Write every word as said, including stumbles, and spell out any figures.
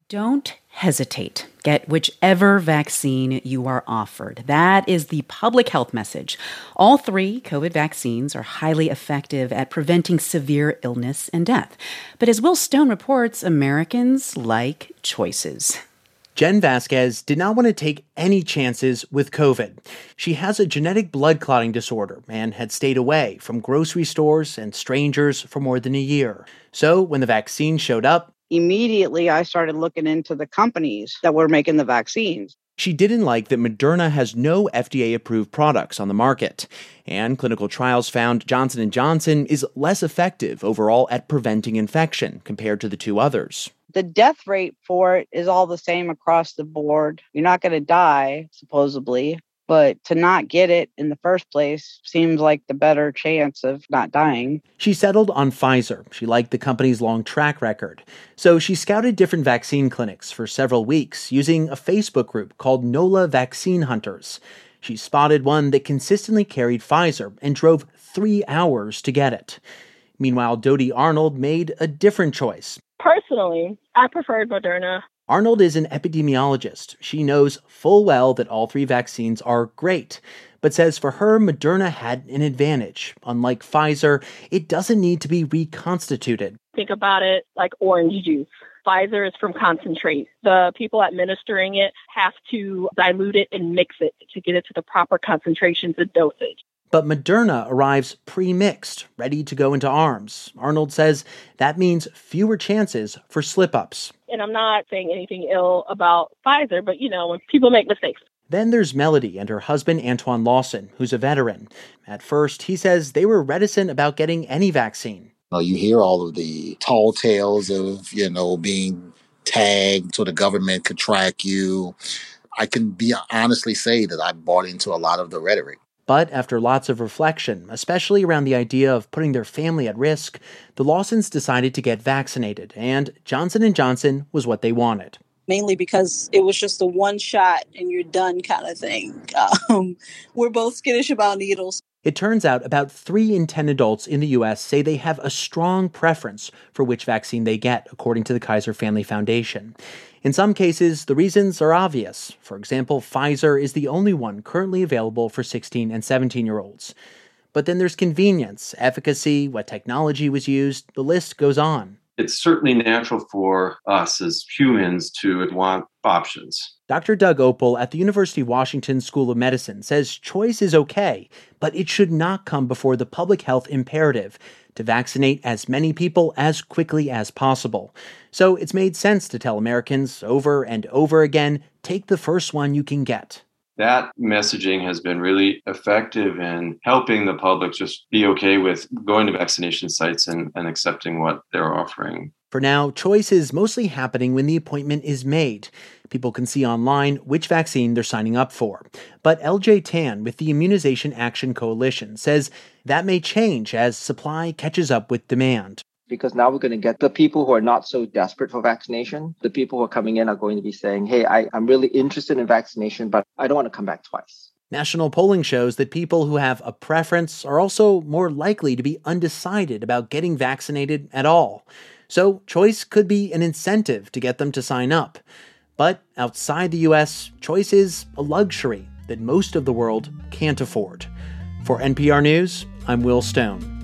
Don't hesitate. Get whichever vaccine you are offered. That is the public health message. All three COVID vaccines are highly effective at preventing severe illness and death. But as Will Stone reports, Americans like choices. Jen Vasquez did not want to take any chances with COVID. She has a genetic blood clotting disorder and had stayed away from grocery stores and strangers for more than a year. So when the vaccine showed up, immediately I started looking into the companies that were making the vaccines. She didn't like that Moderna has no F D A-approved products on the market. And clinical trials found Johnson and Johnson is less effective overall at preventing infection compared to the two others. The death rate for it is all the same across the board. You're not going to die, supposedly, but to not get it in the first place seems like the better chance of not dying. She settled on Pfizer. She liked the company's long track record. So she scouted different vaccine clinics for several weeks using a Facebook group called NOLA Vaccine Hunters. She spotted one that consistently carried Pfizer and drove three hours to get it. Meanwhile, Dodie Arnold made a different choice. Personally, I preferred Moderna. Arnold is an epidemiologist. She knows full well that all three vaccines are great, but says for her, Moderna had an advantage. Unlike Pfizer, it doesn't need to be reconstituted. Think about it like orange juice. Pfizer is from concentrate. The people administering it have to dilute it and mix it to get it to the proper concentrations and dosage. But Moderna arrives pre-mixed, ready to go into arms. Arnold says that means fewer chances for slip-ups. And I'm not saying anything ill about Pfizer, but, you know, when people make mistakes. Then there's Melody and her husband, Antoine Lawson, who's a veteran. At first, he says they were reticent about getting any vaccine. You know, you hear all of the tall tales of, you know, being tagged so the government could track you. I can be honestly say that I bought into a lot of the rhetoric. But after lots of reflection, especially around the idea of putting their family at risk, the Lawsons decided to get vaccinated, and Johnson and Johnson was what they wanted. Mainly because it was just a one shot and you're done kind of thing. Um, we're both skittish about needles. It turns out about three in ten adults in the U S say they have a strong preference for which vaccine they get, according to the Kaiser Family Foundation. In some cases, the reasons are obvious. For example, Pfizer is the only one currently available for sixteen and seventeen-year-olds. But then there's convenience, efficacy, what technology was used, the list goes on. It's certainly natural for us as humans to want options. Doctor Doug Opel at the University of Washington School of Medicine says choice is okay, but it should not come before the public health imperative to vaccinate as many people as quickly as possible. So it's made sense to tell Americans over and over again, take the first one you can get. That messaging has been really effective in helping the public just be okay with going to vaccination sites and, and accepting what they're offering. For now, choice is mostly happening when the appointment is made. People can see online which vaccine they're signing up for. But L J Tan with the Immunization Action Coalition says that may change as supply catches up with demand. Because now we're going to get the people who are not so desperate for vaccination. The people who are coming in are going to be saying, hey, I, I'm really interested in vaccination, but I don't want to come back twice. National polling shows that people who have a preference are also more likely to be undecided about getting vaccinated at all. So choice could be an incentive to get them to sign up. But outside the U S, choice is a luxury that most of the world can't afford. For N P R News, I'm Will Stone.